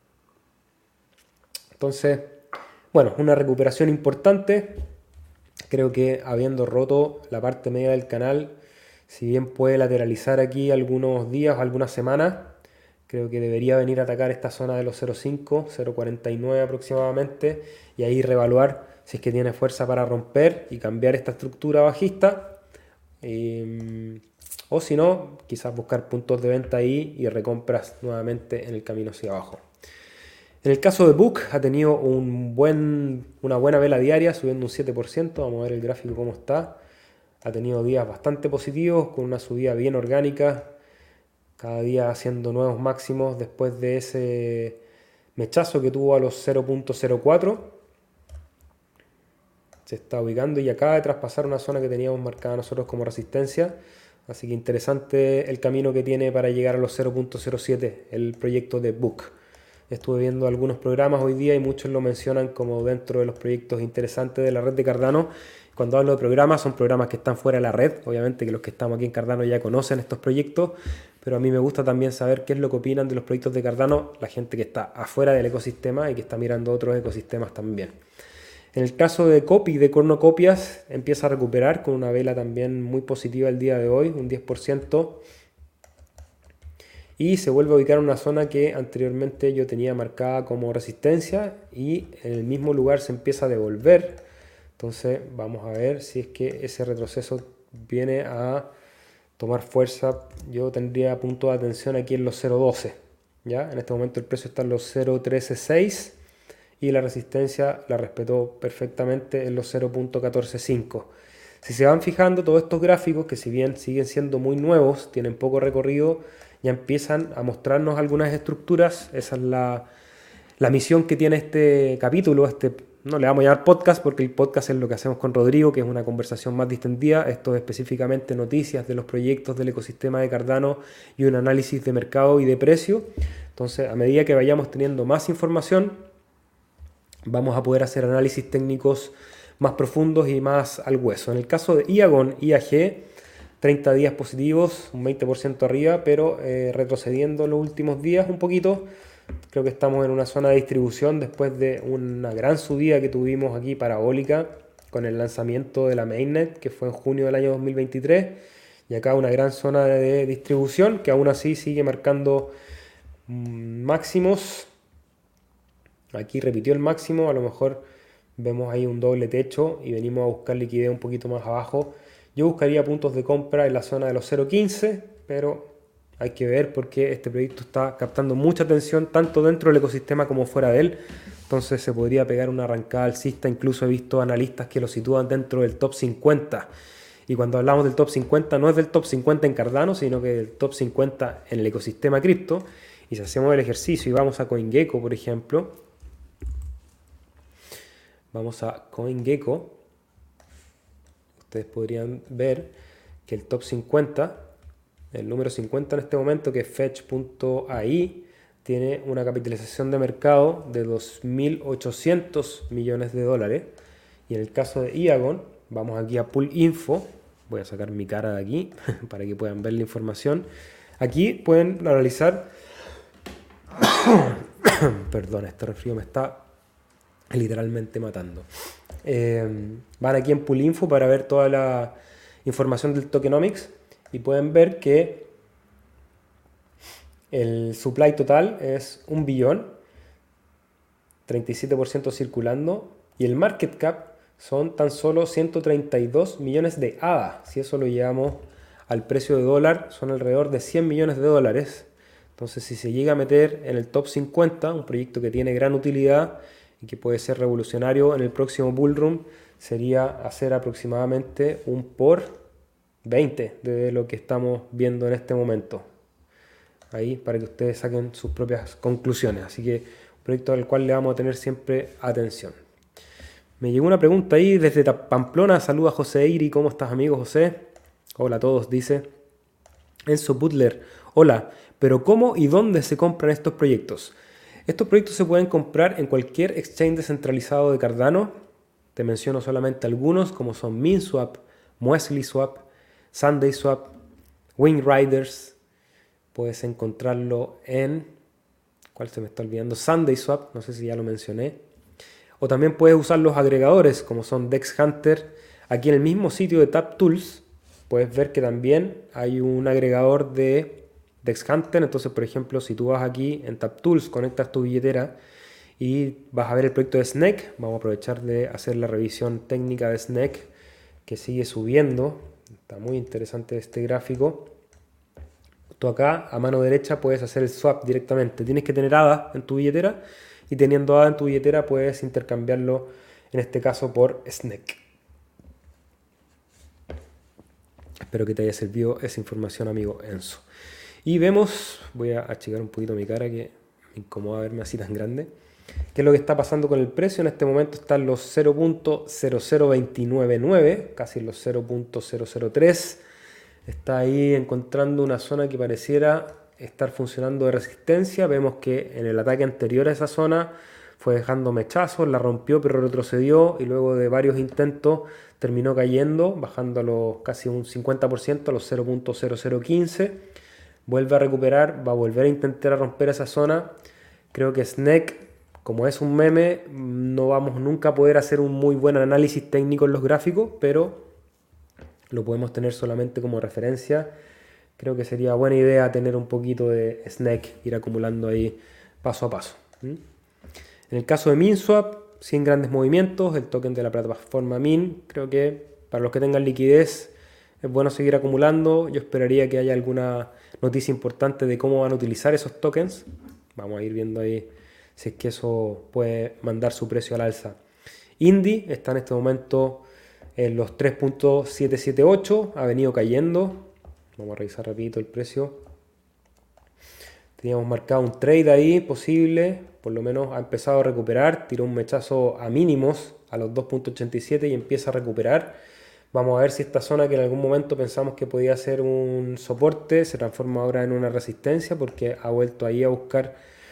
Entonces, bueno, una recuperación importante. Creo que habiendo roto la parte media del canal, si bien puede lateralizar aquí algunos días o algunas semanas, creo que debería venir a atacar esta zona de los 0.5, 0.49 aproximadamente, y ahí reevaluar si es que tiene fuerza para romper y cambiar esta estructura bajista. O si no, quizás buscar puntos de venta ahí y recompras nuevamente en el camino hacia abajo. En el caso de Book ha tenido una buena vela diaria, subiendo un 7%. Vamos a ver el gráfico cómo está. Ha tenido días bastante positivos, con una subida bien orgánica, cada día haciendo nuevos máximos después de ese mechazo que tuvo a los 0.04. Se está ubicando y acaba de traspasar una zona que teníamos marcada nosotros como resistencia. Así que interesante el camino que tiene para llegar a los 0.07, el proyecto de Book. Estuve viendo algunos programas hoy día y muchos lo mencionan como dentro de los proyectos interesantes de la red de Cardano. Cuando hablo de programas, son programas que están fuera de la red. Obviamente que los que estamos aquí en Cardano ya conocen estos proyectos, pero a mí me gusta también saber qué es lo que opinan de los proyectos de Cardano la gente que está afuera del ecosistema y que está mirando otros ecosistemas también. En el caso de Copy, de Cornocopias, empieza a recuperar con una vela también muy positiva el día de hoy, un 10%. Y se vuelve a ubicar en una zona que anteriormente yo tenía marcada como resistencia y en el mismo lugar se empieza a devolver. Entonces vamos a ver si es que ese retroceso viene a tomar fuerza. Yo tendría punto de atención aquí en los 0.12. ¿Ya? En este momento el precio está en los 0.136 y la resistencia la respetó perfectamente en los 0.145. Si se van fijando, todos estos gráficos, que si bien siguen siendo muy nuevos, tienen poco recorrido, ya empiezan a mostrarnos algunas estructuras. Esa es la misión que tiene este capítulo. No le vamos a llamar podcast porque el podcast es lo que hacemos con Rodrigo, que es una conversación más distendida. Esto es específicamente noticias de los proyectos del ecosistema de Cardano y un análisis de mercado y de precio. Entonces, a medida que vayamos teniendo más información, vamos a poder hacer análisis técnicos más profundos y más al hueso. En el caso de IAGON, IAG, 30 días positivos, un 20% arriba, pero retrocediendo los últimos días un poquito. Creo que estamos en una zona de distribución después de una gran subida que tuvimos aquí parabólica con el lanzamiento de la mainnet, que fue en junio del año 2023. Y acá una gran zona de distribución que aún así sigue marcando máximos. Aquí repitió el máximo, a lo mejor vemos ahí un doble techo y venimos a buscar liquidez un poquito más abajo. Yo buscaría puntos de compra en la zona de los 0.15, pero hay que ver porque este proyecto está captando mucha atención tanto dentro del ecosistema como fuera de él. Entonces se podría pegar una arrancada alcista. Incluso he visto analistas que lo sitúan dentro del top 50. Y cuando hablamos del top 50 no es del top 50 en Cardano, sino que del top 50 en el ecosistema cripto. Y si hacemos el ejercicio y vamos a CoinGecko, por ejemplo, vamos a CoinGecko, ustedes podrían ver que el top 50, el número 50 en este momento, que es Fetch.ai, tiene una capitalización de mercado de 2.800 millones de dólares. Y en el caso de IAGON, vamos aquí a Pool Info, Voy a sacar mi cara de aquí para que puedan ver la información. Aquí pueden analizar... Perdón, este resfrío me está literalmente matando. Van aquí en Poolinfo para ver toda la información del tokenomics y pueden ver que el supply total es 1 billón, 37% circulando, y el market cap son tan solo 132 millones de ADA. Si eso lo llevamos al precio de dólar, son alrededor de 100 millones de dólares. Entonces, si se llega a meter en el top 50, un proyecto que tiene gran utilidad y que puede ser revolucionario en el próximo bullrun, sería hacer aproximadamente un por 20 de lo que estamos viendo en este momento. Ahí para que ustedes saquen sus propias conclusiones. Así que un proyecto al cual le vamos a tener siempre atención. Me llegó una pregunta ahí desde Pamplona. Saluda a José Iri. ¿Cómo estás, amigo José? Hola a todos, dice Enzo Butler. Hola, pero ¿cómo y dónde se compran estos proyectos? Estos proyectos se pueden comprar en cualquier exchange descentralizado de Cardano. Te menciono solamente algunos, como son MinSwap, MuesliSwap, SundaySwap, WingRiders. Puedes encontrarlo en... ¿Cuál se me está olvidando? SundaySwap, no sé si ya lo mencioné. O también puedes usar los agregadores, como son DexHunter. Aquí en el mismo sitio de TapTools puedes ver que también hay un agregador de DexHunter. Entonces, por ejemplo, si tú vas aquí en TapTools, conectas tu billetera y vas a ver el proyecto de Snake. Vamos a aprovechar de hacer la revisión técnica de Snake, que sigue subiendo. Está muy interesante este gráfico. Tú acá, a mano derecha, puedes hacer el swap directamente. Tienes que tener ADA en tu billetera, y teniendo ADA en tu billetera puedes intercambiarlo, en este caso, por Snake. Espero que te haya servido esa información, amigo Enzo. Y vemos, voy a achicar un poquito mi cara que me incomoda verme así tan grande. ¿Qué es lo que está pasando con el precio? En este momento están los 0.00299, casi los 0.003. Está ahí encontrando una zona que pareciera estar funcionando de resistencia. Vemos que en el ataque anterior a esa zona fue dejando mechazos, la rompió pero retrocedió y luego de varios intentos terminó cayendo, bajando a los casi un 50%, a los 0.0015. Vuelve a recuperar, va a volver a intentar romper esa zona. Creo que Snake, como es un meme, no vamos nunca a poder hacer un muy buen análisis técnico en los gráficos, pero lo podemos tener solamente como referencia. Creo que sería buena idea tener un poquito de Snake, ir acumulando ahí paso a paso. En el caso de MinSwap, sin grandes movimientos, el token de la plataforma Min, creo que para los que tengan liquidez es bueno seguir acumulando. Yo esperaría que haya alguna noticia importante de cómo van a utilizar esos tokens. Vamos a ir viendo ahí si es que eso puede mandar su precio al alza. Indy está en este momento en los 3.778, ha venido cayendo. Vamos a revisar rapidito el precio. Teníamos marcado un trade ahí posible, por lo menos ha empezado a recuperar, tiró un mechazo a mínimos a los 2.87 y empieza a recuperar. Vamos a ver si esta zona que en algún momento pensamos que podía ser un soporte se transforma ahora en una resistencia, porque ha vuelto ahí a buscar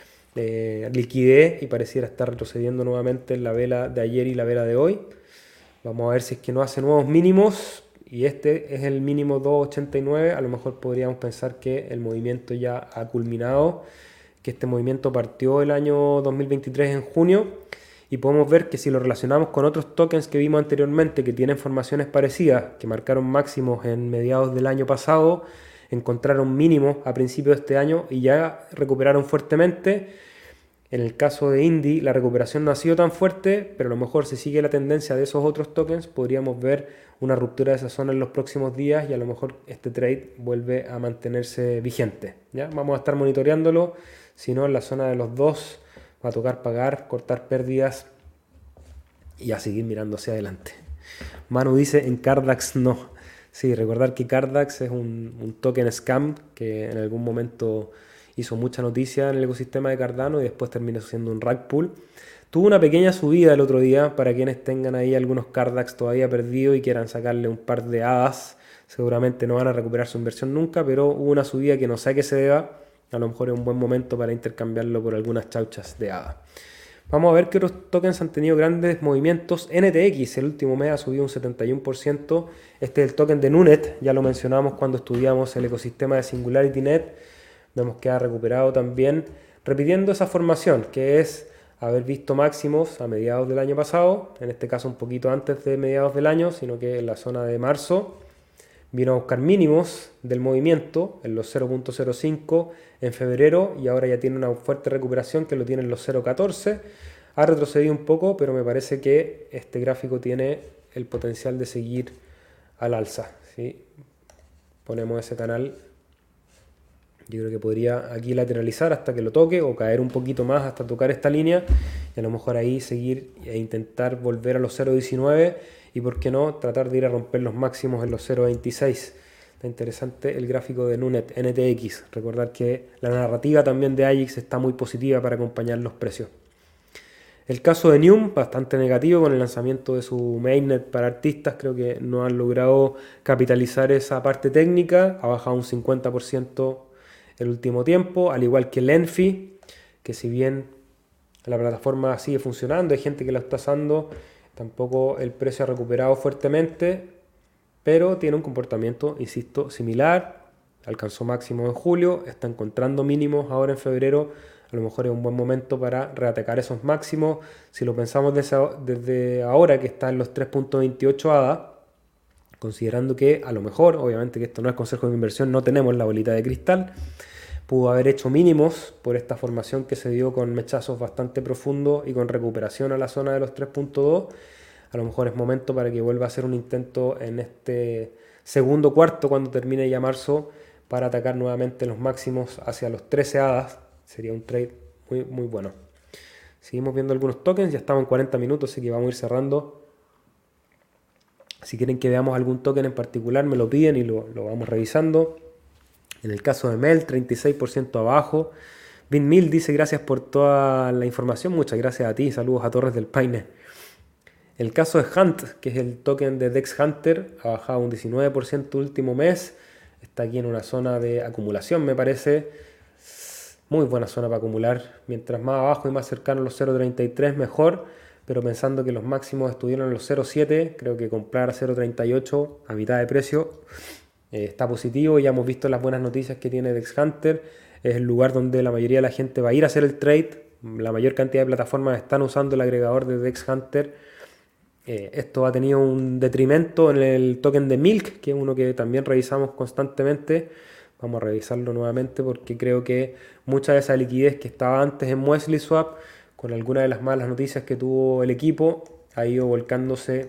liquidez y pareciera estar retrocediendo nuevamente en la vela de ayer y la vela de hoy. Vamos a ver si es que no hace nuevos mínimos y este es el mínimo 2.89. A lo mejor podríamos pensar que el movimiento ya ha culminado, que este movimiento partió el año 2023 en junio, y podemos ver que si lo relacionamos con otros tokens que vimos anteriormente que tienen formaciones parecidas, que marcaron máximos en mediados del año pasado, encontraron mínimos a principios de este año y ya recuperaron fuertemente. En el caso de Indy, la recuperación no ha sido tan fuerte, pero a lo mejor si sigue la tendencia de esos otros tokens, podríamos ver una ruptura de esa zona en los próximos días y a lo mejor este trade vuelve a mantenerse vigente. ¿Ya? Vamos a estar monitoreándolo, si no en la zona de los 2 va a tocar pagar, cortar pérdidas y a seguir mirando hacia adelante. Manu dice, en Cardax no. Sí, recordar que Cardax es un token scam que en algún momento hizo mucha noticia en el ecosistema de Cardano y después terminó siendo un rug pull. Tuvo una pequeña subida el otro día para quienes tengan ahí algunos Cardax todavía perdidos y quieran sacarle un par de hadas. Seguramente no van a recuperar su inversión nunca, pero hubo una subida que no sé a qué se deba. A lo mejor es un buen momento para intercambiarlo por algunas chauchas de hada. Vamos a ver que otros tokens han tenido grandes movimientos. NTX el último mes ha subido un 71%. Este es el token de Nunet, ya lo mencionamos cuando estudiamos el ecosistema de SingularityNet. Vemos que ha recuperado también, repitiendo esa formación, que es haber visto máximos a mediados del año pasado, en este caso un poquito antes de mediados del año, sino que en la zona de marzo. Vino a buscar mínimos del movimiento en los 0.05 en febrero y ahora ya tiene una fuerte recuperación que lo tiene en los 0.14. Ha retrocedido un poco, pero me parece que este gráfico tiene el potencial de seguir al alza. ¿Sí? Ponemos ese canal. Yo creo que podría aquí lateralizar hasta que lo toque o caer un poquito más hasta tocar esta línea y a lo mejor ahí seguir e intentar volver a los 0.19 y por qué no tratar de ir a romper los máximos en los 0.26. Está interesante el gráfico de Nunet, NTX. Recordar que la narrativa también de AJIX está muy positiva para acompañar los precios. El caso de Neum, bastante negativo con el lanzamiento de su mainnet para artistas. Creo que no han logrado capitalizar esa parte técnica. Ha bajado un 50% el último tiempo, al igual que Lenfi, que si bien la plataforma sigue funcionando, hay gente que la está usando, tampoco el precio ha recuperado fuertemente, pero tiene un comportamiento, insisto, similar. Alcanzó máximo en julio, está encontrando mínimos ahora en febrero. A lo mejor es un buen momento para reatacar esos máximos. Si lo pensamos desde ahora que está en los 3.28 ADA, considerando que a lo mejor, obviamente que esto no es consejo de inversión, no tenemos la bolita de cristal, pudo haber hecho mínimos por esta formación que se dio con mechazos bastante profundos y con recuperación a la zona de los 3.2. A lo mejor es momento para que vuelva a hacer un intento en este segundo cuarto cuando termine ya marzo para atacar nuevamente los máximos hacia los 13 hadas. Sería un trade muy, muy bueno. Seguimos viendo algunos tokens, ya estamos en 40 minutos, así que vamos a ir cerrando. Si quieren que veamos algún token en particular, me lo piden y lo vamos revisando. En el caso de Mel, 36% abajo. Binmil dice gracias por toda la información. Muchas gracias a ti. Saludos a Torres del Paine. El caso de Hunt, que es el token de Dex Hunter, ha bajado un 19% último mes. Está aquí en una zona de acumulación, me parece. Muy buena zona para acumular. Mientras más abajo y más cercano a los 0.33, mejor. Pero pensando que los máximos estuvieron en los 0.7, creo que comprar a 0.38 a mitad de precio está positivo. Ya hemos visto las buenas noticias que tiene Dex Hunter. Es el lugar donde la mayoría de la gente va a ir a hacer el trade. La mayor cantidad de plataformas están usando el agregador de Dex Hunter. Esto ha tenido un detrimento en el token de Milk, que es uno que también revisamos constantemente. Vamos a revisarlo nuevamente porque creo que mucha de esa liquidez que estaba antes en Muesli Swap, con algunas de las malas noticias que tuvo el equipo, ha ido volcándose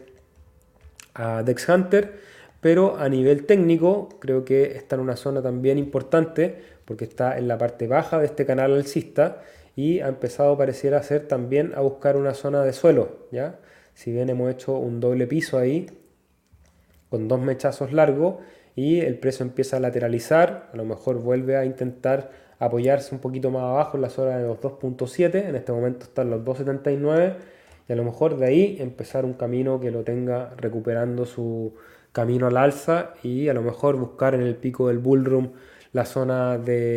a Dex Hunter. Pero a nivel técnico creo que está en una zona también importante porque está en la parte baja de este canal alcista y ha empezado, pareciera ser, también a buscar una zona de suelo, ¿ya? Si bien hemos hecho un doble piso ahí, con dos mechazos largos, y el precio empieza a lateralizar, a lo mejor vuelve a intentar apoyarse un poquito más abajo en la zona de los 2.7, en este momento están los 2.79, y a lo mejor de ahí empezar un camino que lo tenga recuperando su camino al alza, y a lo mejor buscar en el pico del bullrun la zona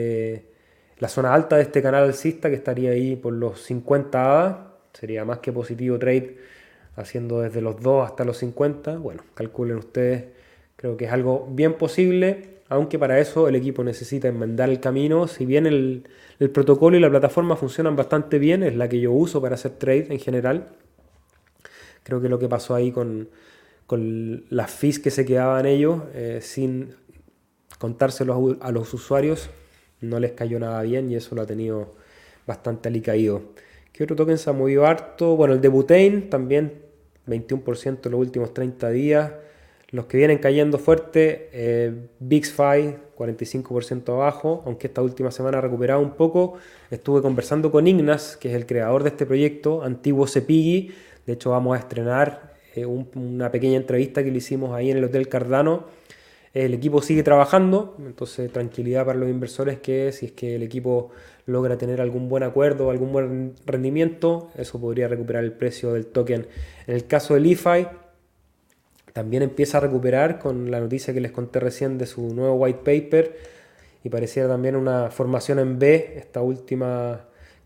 alta de este canal alcista, que estaría ahí por los 50 ADA. Sería más que positivo trade haciendo desde los 2 hasta los 50. Bueno, calculen ustedes, creo que es algo bien posible, aunque para eso el equipo necesita enmendar el camino. Si bien el protocolo y la plataforma funcionan bastante bien, es la que yo uso para hacer trade en general. Creo que lo que pasó ahí con las fees que se quedaban ellos sin contárselos a los usuarios, no les cayó nada bien y eso lo ha tenido bastante alicaído. ¿Qué otro token se ha movido harto? Bueno, el de Butane también 21% en los últimos 30 días. Los que vienen cayendo fuerte, BixFi 45% abajo, aunque esta última semana ha recuperado un poco. Estuve conversando con Ignas, que es el creador de este proyecto, antiguo Cepigui. De hecho, vamos a estrenar una pequeña entrevista que le hicimos ahí en el Hotel Cardano. El equipo sigue trabajando, entonces tranquilidad para los inversores que si es que el equipo logra tener algún buen acuerdo o algún buen rendimiento, eso podría recuperar el precio del token. En el caso del EFI, también empieza a recuperar con la noticia que les conté recién de su nuevo white paper y pareciera también una formación en B, esta última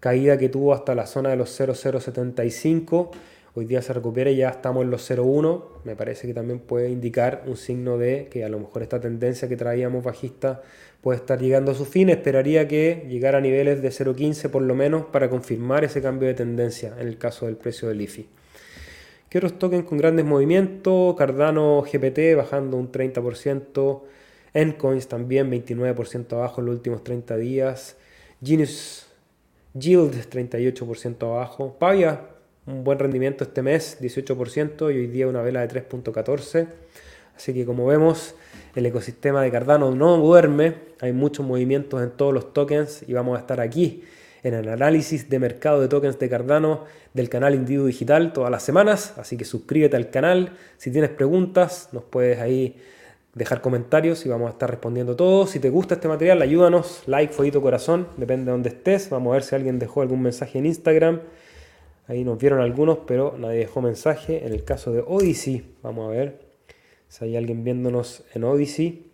caída que tuvo hasta la zona de los 0,075. Hoy día se recupera y ya estamos en los 0,1. Me parece que también puede indicar un signo de que a lo mejor esta tendencia que traíamos bajista puede estar llegando a su fin. Esperaría que llegara a niveles de 0,15 por lo menos para confirmar ese cambio de tendencia en el caso del precio del IFI. ¿Qué otros tokens con grandes movimientos? Cardano GPT bajando un 30%. Encoins también 29% abajo en los últimos 30 días. Genius Yield 38% abajo. Pavia, un buen rendimiento este mes, 18%, y hoy día una vela de 3.14. Así que como vemos, el ecosistema de Cardano no duerme, hay muchos movimientos en todos los tokens y vamos a estar aquí en el análisis de mercado de tokens de Cardano del canal Individuo Digital todas las semanas. Así que suscríbete al canal, si tienes preguntas nos puedes ahí dejar comentarios y vamos a estar respondiendo todos. Si te gusta este material, ayúdanos, like, fueguito, corazón, depende de donde estés. Vamos a ver si alguien dejó algún mensaje en Instagram. Ahí nos vieron algunos, pero nadie dejó mensaje. En el caso de Odyssey, vamos a ver si hay alguien viéndonos en Odyssey.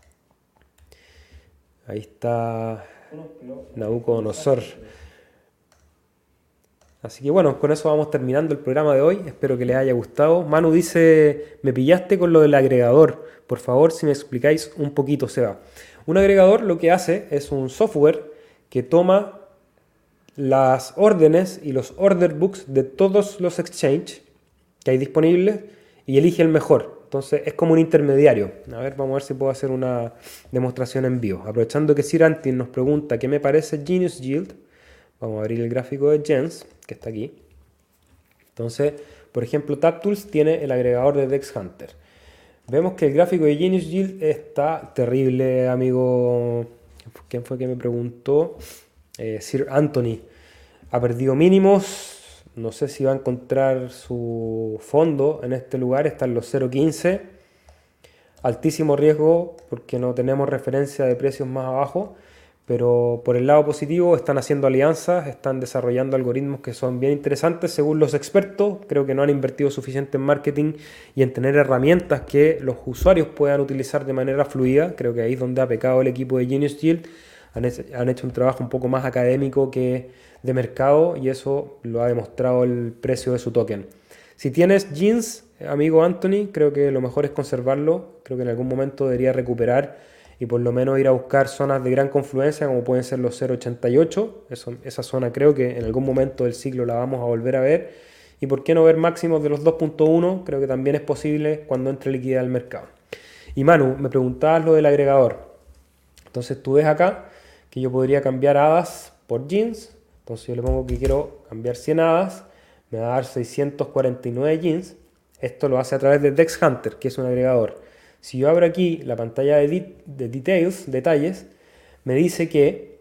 Ahí está Nabucodonosor. Así que bueno, con eso vamos terminando el programa de hoy. Espero que les haya gustado. Manu dice, me pillaste con lo del agregador. Por favor, si me explicáis un poquito, Seba. Un agregador lo que hace es un software que toma las órdenes y los order books de todos los exchanges que hay disponibles y elige el mejor. Entonces es como un intermediario. A ver, vamos a ver si puedo hacer una demostración en vivo. Aprovechando que Sir Antin nos pregunta qué me parece Genius Yield, vamos a abrir el gráfico de Gens, que está aquí. Entonces, por ejemplo, TapTools tiene el agregador de Dex Hunter. Vemos que el gráfico de Genius Yield está terrible, amigo. ¿Quién fue que me preguntó? Sir Anthony ha perdido mínimos, no sé si va a encontrar su fondo en este lugar, está en los 0.15, altísimo riesgo porque no tenemos referencia de precios más abajo, pero por el lado positivo están haciendo alianzas, están desarrollando algoritmos que son bien interesantes según los expertos. Creo que no han invertido suficiente en marketing y en tener herramientas que los usuarios puedan utilizar de manera fluida. Creo que ahí es donde ha pecado el equipo de Genius Yield. Han hecho un trabajo un poco más académico que de mercado y eso lo ha demostrado el precio de su token. Si tienes Jeans, amigo Anthony, creo que lo mejor es conservarlo. Creo que en algún momento debería recuperar y por lo menos ir a buscar zonas de gran confluencia como pueden ser los 0.88. Esa zona creo que en algún momento del ciclo la vamos a volver a ver. Y por qué no ver máximos de los 2.1, creo que también es posible cuando entre liquidez al mercado. Y Manu, me preguntabas lo del agregador. Entonces tú ves acá que yo podría cambiar hadas por jeans. Entonces yo le pongo que quiero cambiar 100 hadas, me va a dar 649 jeans. Esto lo hace a través de Dex Hunter, que es un agregador. Si yo abro aquí la pantalla de detalles, me dice que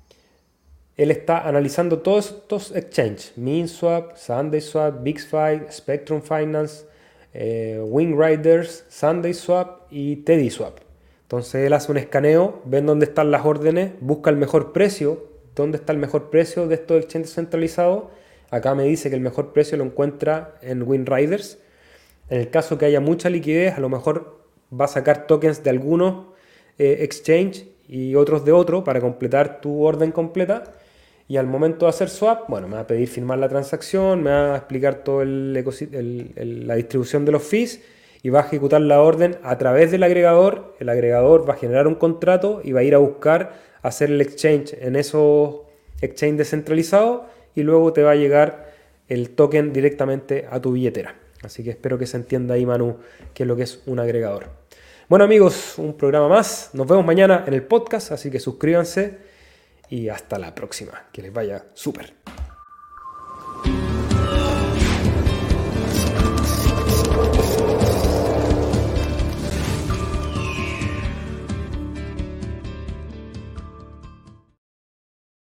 él está analizando todos estos exchanges: MinSwap, SundaySwap, BigSfi, Spectrum Finance, WingRiders, SundaySwap y TeddySwap. Entonces él hace un escaneo, ve dónde están las órdenes, busca el mejor precio, dónde está el mejor precio de estos exchanges centralizados. Acá me dice que el mejor precio lo encuentra en WingRiders. En el caso que haya mucha liquidez, a lo mejor va a sacar tokens de algunos exchange y otros de otro para completar tu orden completa. Y al momento de hacer swap, bueno, me va a pedir firmar la transacción, me va a explicar toda la distribución de los fees y va a ejecutar la orden a través del agregador. El agregador va a generar un contrato y va a ir a buscar hacer el exchange en esos exchanges descentralizados y luego te va a llegar el token directamente a tu billetera. Así que espero que se entienda ahí, Manu, qué es lo que es un agregador. Bueno, amigos, un programa más. Nos vemos mañana en el podcast, así que suscríbanse y hasta la próxima. Que les vaya súper.